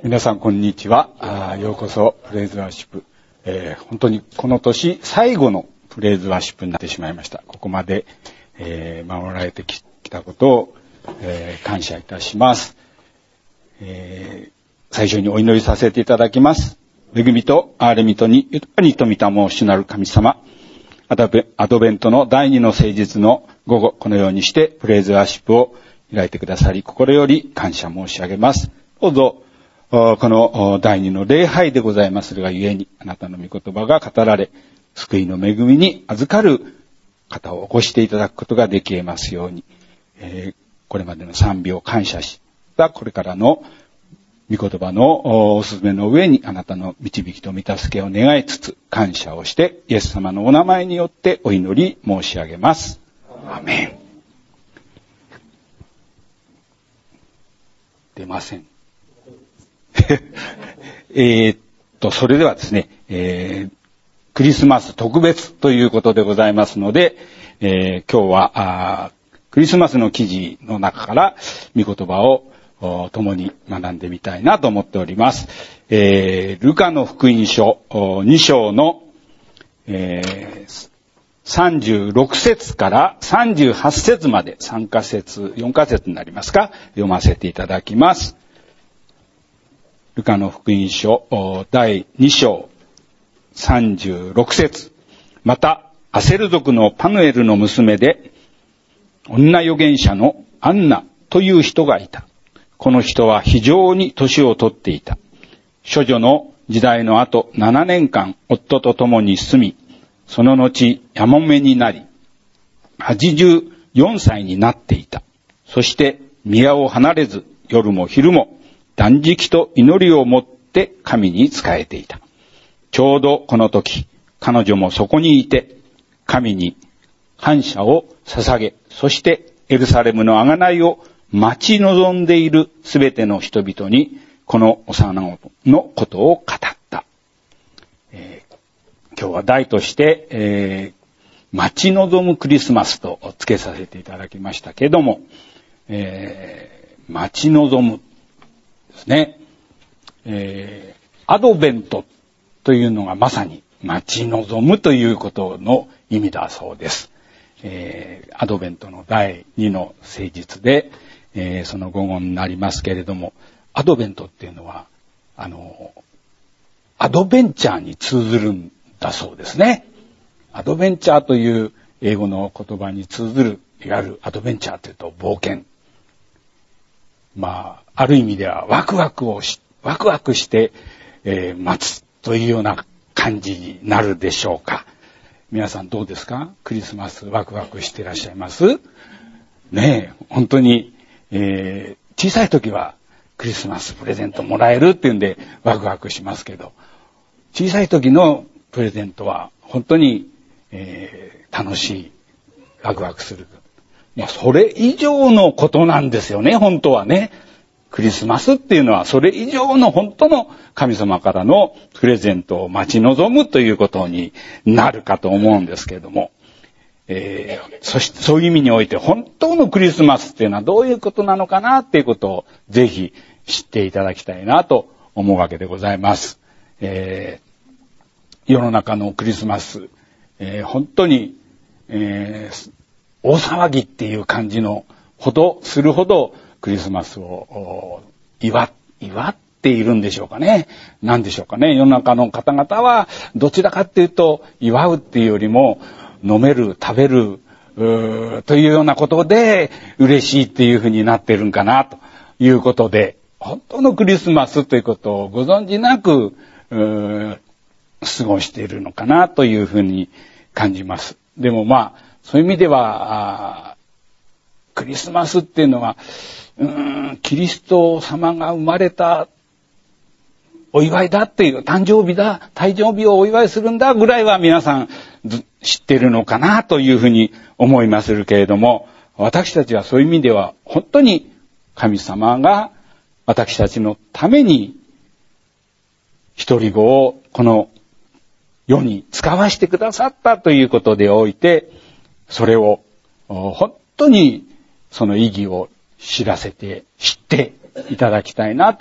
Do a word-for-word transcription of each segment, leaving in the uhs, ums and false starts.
皆さんこんにちは。あようこそプレイズワーシップ、えー、本当にこの年最後のプレイズワーシップになってしまいました。ここまで、えー、守られてきたことを、えー、感謝いたします、えー、最初にお祈りさせていただきます。恵みと憐れみとに豊かに富たも主なる神様、アドベ、アドベントの第二の誠実の午後、このようにしてプレイズワーシップを開いてくださり、心より感謝申し上げます。どうぞこの第二の礼拝でございますがゆえに、あなたの御言葉が語られ、救いの恵みに預かる方を起こしていただくことができますように、えー、これまでの賛美を感謝し、これからの御言葉のお勧めの上にあなたの導きと御助けを願いつつ、感謝をしてイエス様のお名前によってお祈り申し上げます。アメン。出ません。えっと、それではですね、えー、クリスマス特別ということでございますので、えー、今日はあクリスマスの記事の中から御言葉を共に学んでみたいなと思っております。えー、ルカの福音書に章の、えー、さんじゅうろく節からさんじゅうはち節までさんか節、よんか節になりますか、読ませていただきます。ルカの福音書だいに章さんじゅうろく節。またアセル族のパヌエルの娘で女預言者のアンナという人がいた。この人は非常に年を取っていた。処女の時代の後ななねんかん夫と共に住み、その後やもめになりはちじゅうよんさいになっていた。そして宮を離れず夜も昼も断食と祈りをもって神に仕えていた。ちょうどこの時、彼女もそこにいて、神に感謝を捧げ、そしてエルサレムの贖いを待ち望んでいるすべての人々に、この幼子のことを語った。えー、今日は題として、えー、待ち望むクリスマスと付けさせていただきましたけども、えー、待ち望む。ですね。えー、アドベントというのがまさに待ち望むということの意味だそうです。えー、アドベントのだいにの誠実で、えー、その語言になりますけれども、アドベントっていうのはあのアドベンチャーに通ずるんだそうですね。アドベンチャーという英語の言葉に通ずる、いわゆるアドベンチャーというと冒険。まあ、ある意味ではワクワクをし、ワクワクして、えー、待つというような感じになるでしょうか。皆さんどうですか？クリスマスワクワクしていらっしゃいます？ねえ、本当に、えー、小さい時はクリスマスプレゼントもらえるっていうんでワクワクしますけど、小さい時のプレゼントは本当に、えー、楽しい、ワクワクする。いや、それ以上のことなんですよね、本当はね。クリスマスっていうのはそれ以上の本当の神様からのプレゼントを待ち望むということになるかと思うんですけれども、えー、そしてそういう意味において本当のクリスマスっていうのはどういうことなのかなっていうことをぜひ知っていただきたいなと思うわけでございます。えー、世の中のクリスマス、えー、本当に、えー大騒ぎっていう感じのほどするほどクリスマスを祝、祝っているんでしょうかね。何でしょうかね。世の中の方々はどちらかっていうと祝うっていうよりも飲める、食べるというようなことで嬉しいっていうふうになってるんかなということで、本当のクリスマスということをご存じなく過ごしているのかなというふうに感じます。でもまあそういう意味では、クリスマスっていうのは、うーん、キリスト様が生まれたお祝いだっていう、誕生日だ、誕生日をお祝いするんだぐらいは皆さん知ってるのかなというふうに思いますけれども、私たちはそういう意味では本当に神様が私たちのために一人子をこの世に使わしてくださったということでおいて、それを本当にその意義を知らせて知っていただきたいなと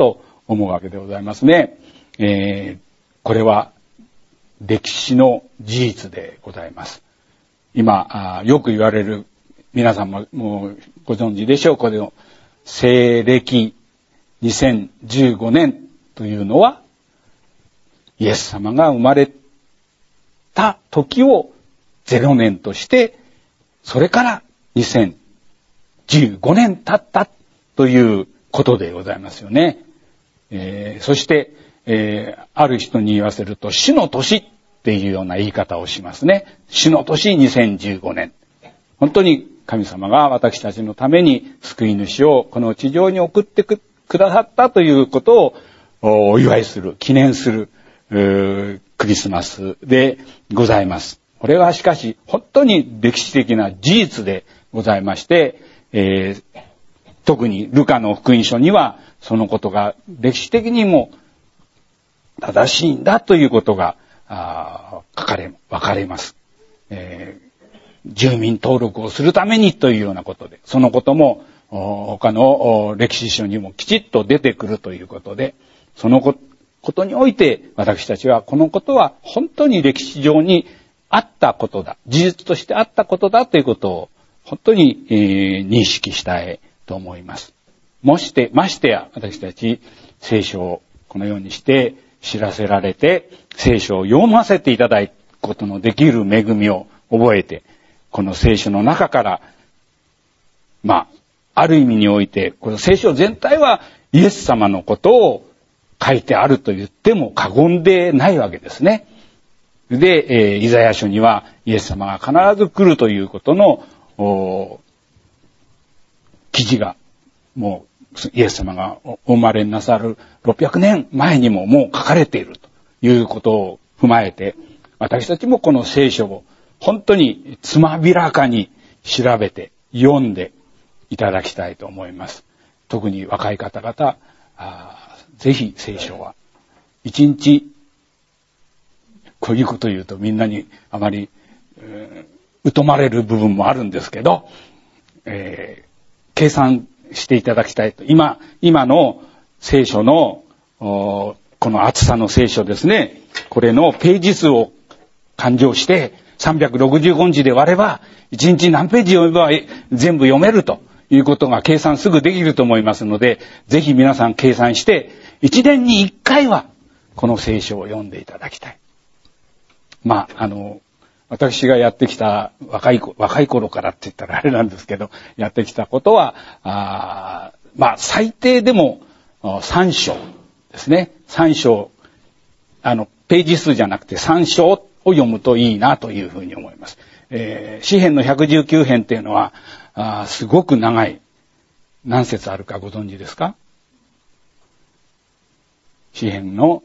思うわけでございますね。えー、これは歴史の事実でございます。今、よく言われる、皆さんももうご存知でしょう、これの西暦にせんじゅうごねんというのは、イエス様が生まれた時をゼロねんとして、それからにせんじゅうごねん経ったということでございますよね。えー、そして、えー、ある人に言わせると、主の年っていうような言い方をしますね。主の年にせんじゅうごねん。本当に神様が私たちのために救い主をこの地上に送ってくださったということをお祝いする、記念するクリスマスでございます。これはしかし本当に歴史的な事実でございまして、えー、特にルカの福音書にはそのことが歴史的にも正しいんだということが書かれ、分かれます。えー住民登録をするためにというようなことで、そのことも他の歴史書にもきちっと出てくるということで、そのことにおいて私たちはこのことは本当に歴史上にあったことだ、事実としてあったことだということを本当に、えー、認識したいと思います。もして、ましてや私たち聖書をこのようにして知らせられて、聖書を読ませていただくことのできる恵みを覚えて、この聖書の中から、まあ、ある意味において、この聖書全体はイエス様のことを書いてあると言っても過言でないわけですね。で、えー、イザヤ書にはイエス様が必ず来るということの記事が、もうイエス様がお生まれになさるろっぴゃくねんまえにももう書かれているということを踏まえて、私たちもこの聖書を本当につまびらかに調べて読んでいただきたいと思います。特に若い方々、あぜひ聖書は一日、こういうこと言うとみんなにあまり、えー、疎まれる部分もあるんですけど、えー、計算していただきたいと。今、今の聖書のこの厚さの聖書ですね。これのページ数を勘定してさんびゃくろくじゅうごにちで割れば、いちにち何ページ読めば全部読めるということが計算すぐできると思いますので、ぜひ皆さん計算して、いちねんにいっかいはこの聖書を読んでいただきたい。まあ、あの、私がやってきた若い、若い頃からって言ったらあれなんですけど、やってきたことは、あまあ、最低でもさん章ですね。さん章、あの、ページ数じゃなくてさん章を読むといいなというふうに思います。えー、詩編のひゃくじゅうきゅう編っていうのは、あすごく長い。何節あるかご存知ですか？詩編の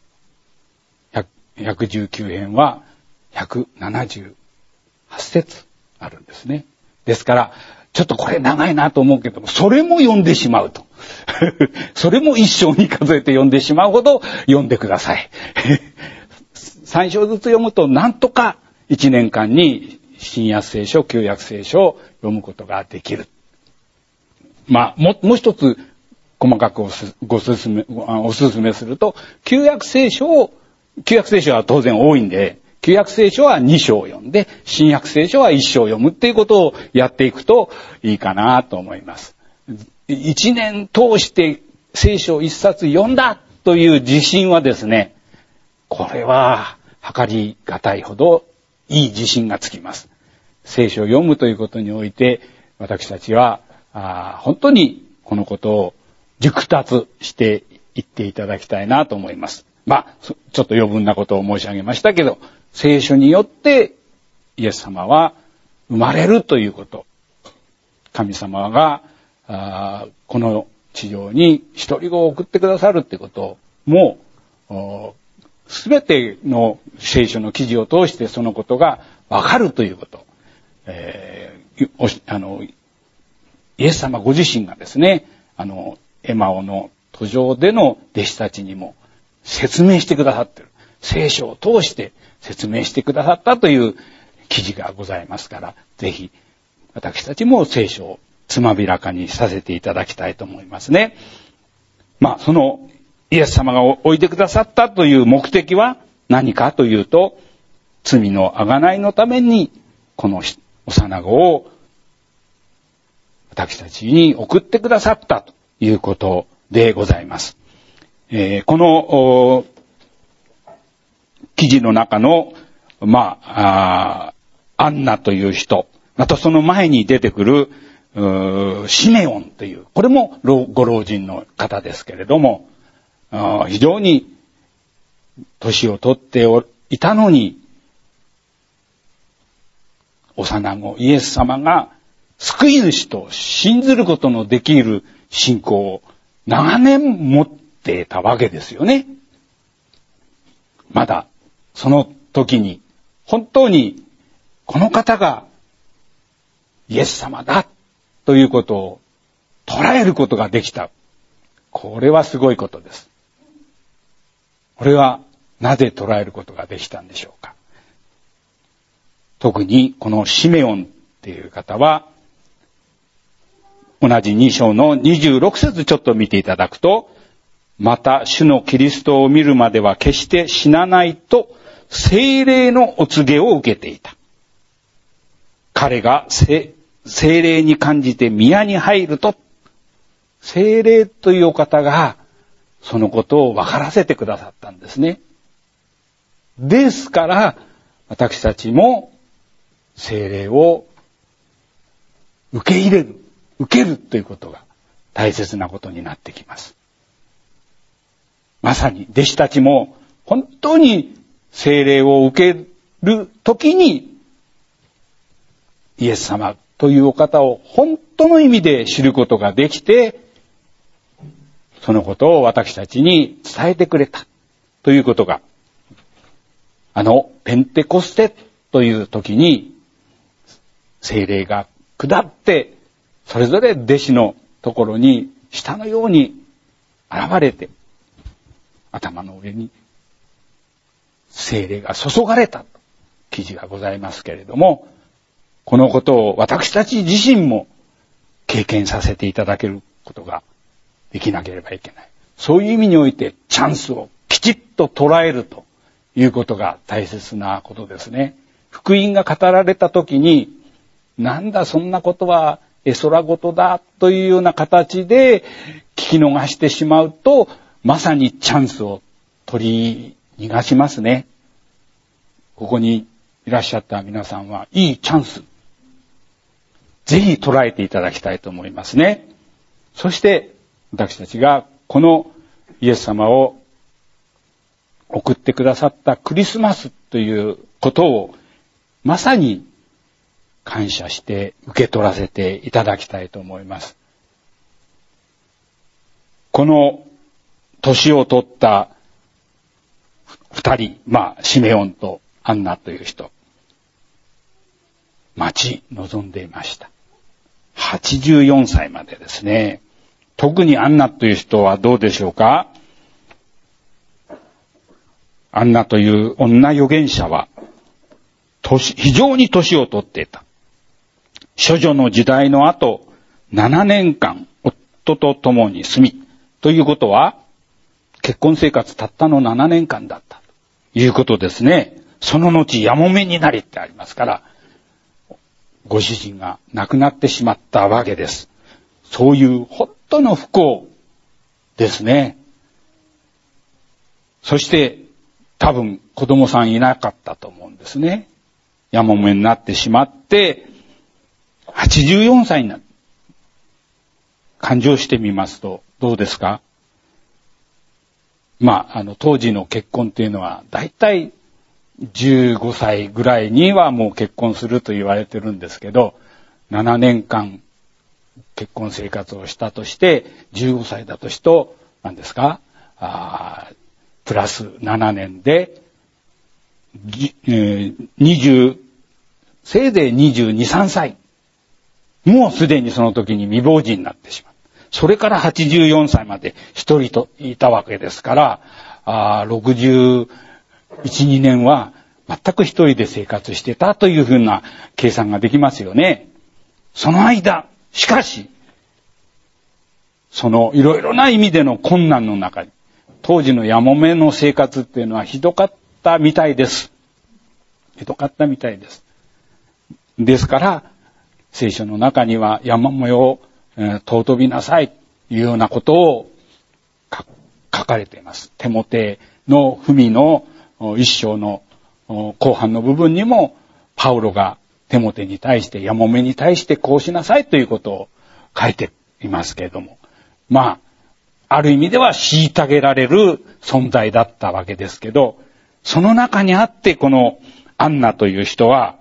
ひゃくじゅうきゅう編はひゃくななじゅうはち節あるんですね。ですから、ちょっとこれ長いなと思うけども、それも読んでしまうと。それも一章に数えて読んでしまうほど読んでください。さん章ずつ読むとなんとかいちねんかんに新約聖書、旧約聖書を読むことができる。まあ、も、もう一つ細かくおす、ごすすめ、おすすめすると、旧約聖書を、旧約聖書は当然多いんで、旧約聖書はに章を読んで、新約聖書はいち章を読むっていうことをやっていくといいかなと思います。一年通して聖書を一冊読んだという自信はですね、これは計りがたいほどいい自信がつきます。聖書を読むということにおいて、私たちはあ本当にこのことを熟達していっていただきたいなと思います。まあ、ちょっと余分なことを申し上げましたけど、聖書によってイエス様は生まれるということ。神様があこの地上に一人子を送ってくださるということもすべての聖書の記事を通してそのことがわかるということ。えー、あのイエス様ご自身がですね、あのエマオの途上での弟子たちにも説明してくださっている。聖書を通して説明してくださったという記事がございますから、ぜひ私たちも聖書をつまびらかにさせていただきたいと思いますね。まあ、そのイエス様が置いてくださったという目的は何かというと、罪の贖いのためにこの幼子を私たちに送ってくださったということでございます。えー、この記事の中の、まあ、あアンナという人、またその前に出てくるシメオンという、これもご老人の方ですけれども、非常に年を取っていたのに、幼子イエス様が救い主と信ずることのできる信仰を長年持っていたわけですよね。まだその時に本当にこの方がイエス様だということを捉えることができた。これはすごいことです。これはなぜ捉えることができたんでしょうか。特にこのシメオンっていう方は、同じに章のにじゅうろく節ちょっと見ていただくと、また主のキリストを見るまでは決して死なないと聖霊のお告げを受けていた。彼が聖霊に感じて宮に入ると、聖霊というお方がそのことを分からせてくださったんですね。ですから私たちも聖霊を受け入れる、受けるということが大切なことになってきます。まさに弟子たちも本当に聖霊を受けるときにイエス様というお方を本当の意味で知ることができて、そのことを私たちに伝えてくれたということが、あのペンテコステという時に聖霊が下ってそれぞれ弟子のところに舌のように現れて、頭の上に聖霊が注がれたと記事がございますけれども、このことを私たち自身も経験させていただけることができなければいけない。そういう意味においてチャンスをきちっと捉えるということが大切なことですね。福音が語られたときに、なんだそんなことは絵空事だというような形で聞き逃してしまうと、まさにチャンスを取り逃がしますね。ここにいらっしゃった皆さんはいいチャンス、ぜひ捉えていただきたいと思いますね。そして私たちがこのイエス様を送ってくださったクリスマスということをまさに感謝して受け取らせていただきたいと思います。この年を取った二人、まあシメオンとアンナという人、待ち望んでいました。はちじゅうよんさいまでですね。特にアンナという人はどうでしょうか。アンナという女預言者は年非常に年を取っていた。処女の時代の後ななねんかん夫と共に住み、ということは結婚生活たったのななねんかんだったということですね。その後やもめになりってありますから、ご主人が亡くなってしまったわけです。そういう本当の不幸ですね。そして多分子供さんいなかったと思うんですね。やもめになってしまってはちじゅうよんさいになる。勘定してみますとどうですか。まあ、あの当時の結婚っていうのはだいたいじゅうごさいぐらいにはもう結婚すると言われてるんですけど、ななねんかん結婚生活をしたとしてじゅうごさいだとしと何ですか、あプラスななねんで、えー、にじゅうせいぜいにじゅうに、さんさい、もうすでにその時に未亡人になってしまう。それからはちじゅうよんさいまで一人といたわけですから、あろくじゅういち、にねんは全く一人で生活してたというふうな計算ができますよね。その間、しかし、そのいろいろな意味での困難の中に、 当時のやもめの生活っていうのはひどかったみたいです。ひどかったみたいです。ですから、聖書の中にはやもめを、えー、尊びなさいというようなことを書かれています。テモテの文の一章の後半の部分にも、パウロがテモテに対して、やもめに対してこうしなさいということを書いていますけれども、まあ、ある意味では虐げられる存在だったわけですけど、その中にあってこのアンナという人は、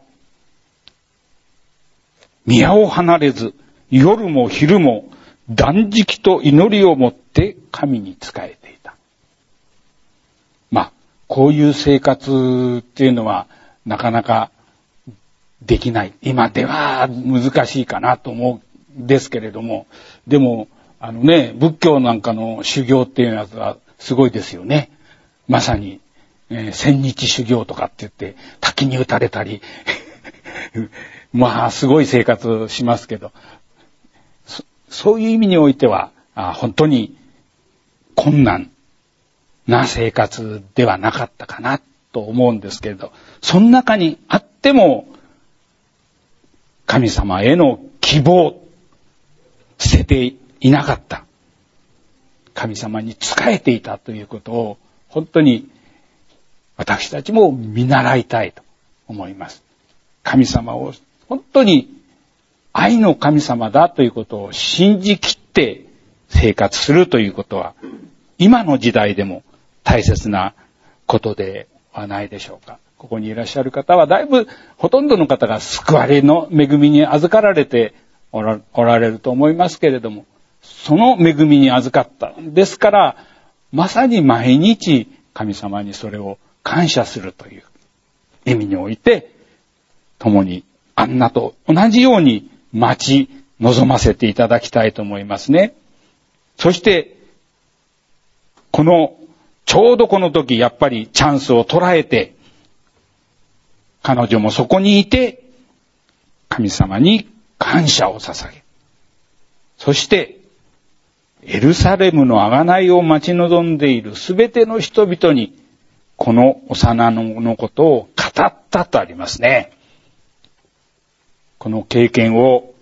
宮を離れず、夜も昼も断食と祈りをもって神に仕えていた。まあ、こういう生活っていうのはなかなかできない。今では難しいかなと思うんですけれども、でも、あのね、仏教なんかの修行っていうやつはすごいですよね。まさに、えー、千日修行とかって言って滝に打たれたり、まあすごい生活しますけど、そ、そういう意味においてはあ本当に困難な生活ではなかったかなと思うんですけれど、その中にあっても神様への希望、捨てていなかった。神様に仕えていたということを本当に私たちも見習いたいと思います。神様を本当に愛の神様だということを信じきって生活するということは今の時代でも大切なことではないでしょうか。ここにいらっしゃる方はだいぶほとんどの方が救われの恵みに預かられておら、おられると思いますけれども、その恵みに預かった。ですから、まさに毎日神様にそれを感謝するという意味において、共にアンナと同じように待ち望ませていただきたいと思いますね。そして、この、ちょうどこの時、やっぱりチャンスを捉えて、彼女もそこにいて、神様に感謝を捧げ、そして、エルサレムの贖いを待ち望んでいるすべての人々に、この幼子のことを語ったとありますね。この経験を、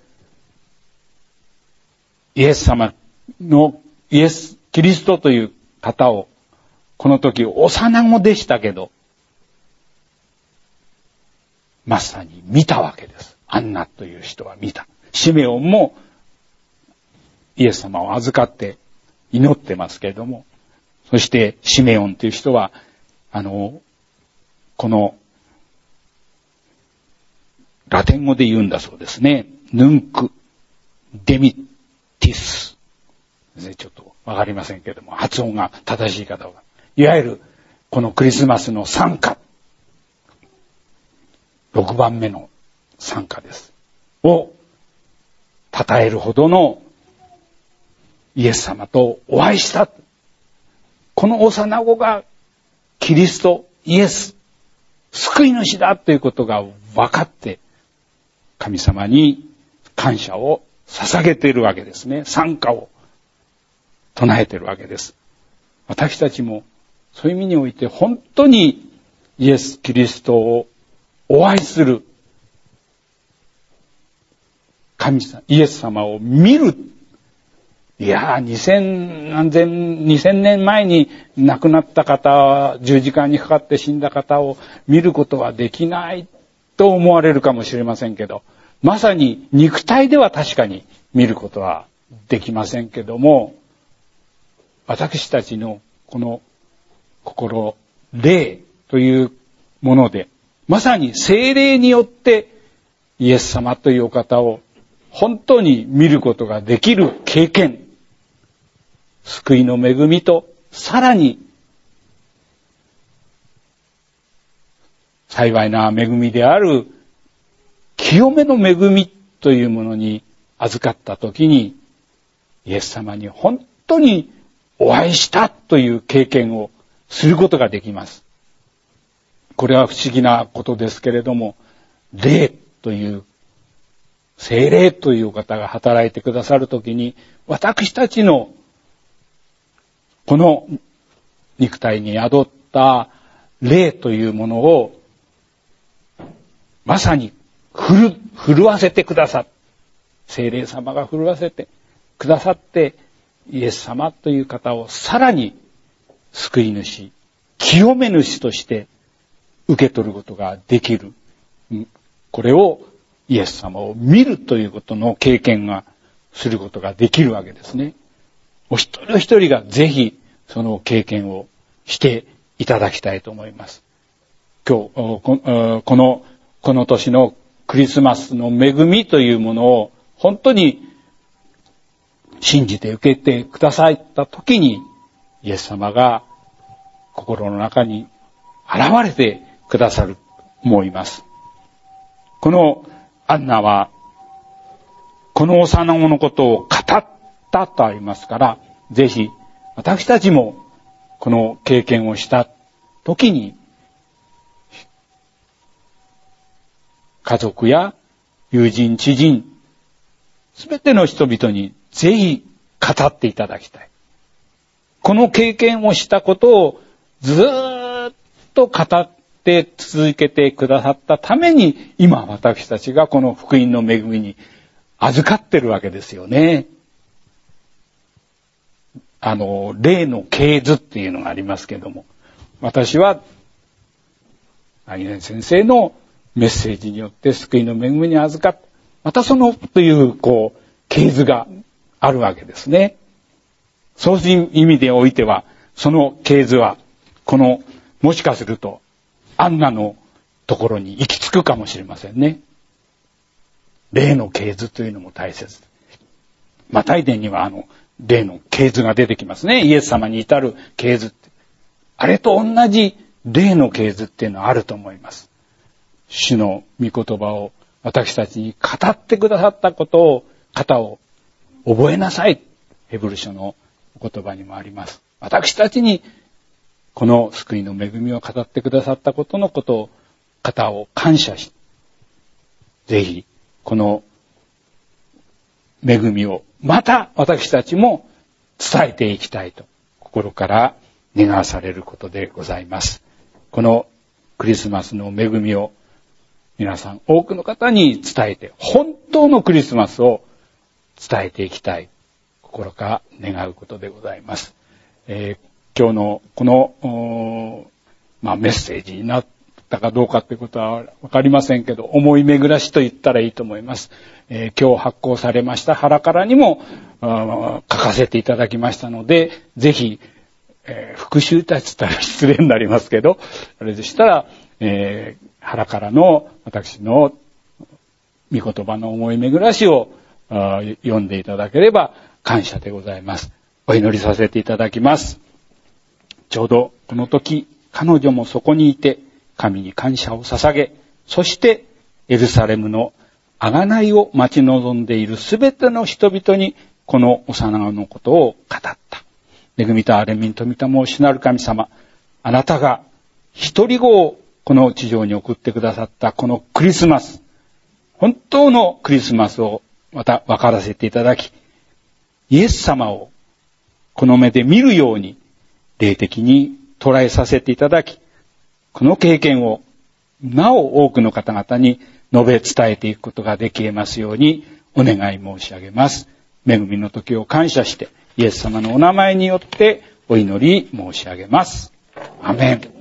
イエス様の、イエス、キリストという方を、この時幼子でしたけど、まさに見たわけです。アンナという人は見た。シメオンもイエス様を預かって祈ってますけれども、そしてシメオンという人は、あの、この、ラテン語で言うんだそうですね。ヌンク・デミティス。ちょっとわかりませんけれども、発音が正しい方は。いわゆる、このクリスマスの賛歌。ろくばんめの賛歌です。を、称えるほどのイエス様とお会いした。この幼子がキリスト、イエス、救い主だということが分かって、神様に感謝を捧げているわけですね。賛歌を唱えているわけです。私たちもそういう意味において本当にイエス・キリストをお会いする神様、イエス様を見る。いやー、二千何千、二千年前に亡くなった方、十字架にかかって死んだ方を見ることはできないと思われるかもしれませんけど、まさに肉体では確かに見ることはできませんけども、私たちのこの心、霊というもので、まさに聖霊によってイエス様というお方を本当に見ることができる経験、救いの恵みと、さらに幸いな恵みである清めの恵みというものに預かったときに、イエス様に本当にお会いしたという経験をすることができます。これは不思議なことですけれども、霊という、聖霊という方が働いてくださるときに、私たちのこの肉体に宿った霊というものをまさに振る、震わせてくださっ聖霊様が震わせてくださってイエス様という方をさらに救い主、清め主として受け取ることができる。これをイエス様を見るということの経験がすることができるわけですね。お一人お一人がぜひその経験をしていただきたいと思います。今日、この、この年のクリスマスの恵みというものを本当に信じて受けてくださったときに、イエス様が心の中に現れてくださると思います。このアンナは、この幼子のことを語ったとありますから、ぜひ私たちもこの経験をしたときに、家族や友人、知人、すべての人々にぜひ語っていただきたい。この経験をしたことをずーっと語って続けてくださったために、今私たちがこの福音の恵みに預かってるわけですよね。あの、霊の系図っていうのがありますけども、私は、愛蓮先生のメッセージによって救いの恵みに預かって、またそのという、こう、系図があるわけですね。そういう意味でおいては、その系図は、この、もしかすると、アンナのところに行き着くかもしれませんね。霊の系図というのも大切。マタイ伝にはあの、霊の系図が出てきますね。イエス様に至る系図って。あれと同じ霊の系図っていうのはあると思います。主の御言葉を私たちに語ってくださったことを、方を覚えなさい。ヘブル書のお言葉にもあります。私たちにこの救いの恵みを語ってくださったことのことを、方を感謝し、ぜひこの恵みをまた私たちも伝えていきたいと心から願わされることでございます。このクリスマスの恵みを皆さん多くの方に伝えて、本当のクリスマスを伝えていきたい心から願うことでございます。えー、今日のこの、まあ、メッセージになったかどうかということはわかりませんけど、思い巡らしと言ったらいいと思います。えー、今日発行されました腹からにも書かせていただきましたので、ぜひ、えー、復習たちったら失礼になりますけど、それでしたら、えー、腹からの私の御言葉の思い巡らしを読んでいただければ感謝でございます。お祈りさせていただきます。ちょうどこの時、彼女もそこにいて神に感謝を捧げ、そしてエルサレムの贖いを待ち望んでいるすべての人々にこの幼子のことを語った。恵みと憐れみに富みたもう主なる神様、あなたが一人子をこの地上に送ってくださったこのクリスマス、本当のクリスマスをまた分からせていただき、イエス様をこの目で見るように霊的に捉えさせていただき、この経験をなお多くの方々に述べ伝えていくことができますようにお願い申し上げます。恵みの時を感謝してイエス様のお名前によってお祈り申し上げます。アメン。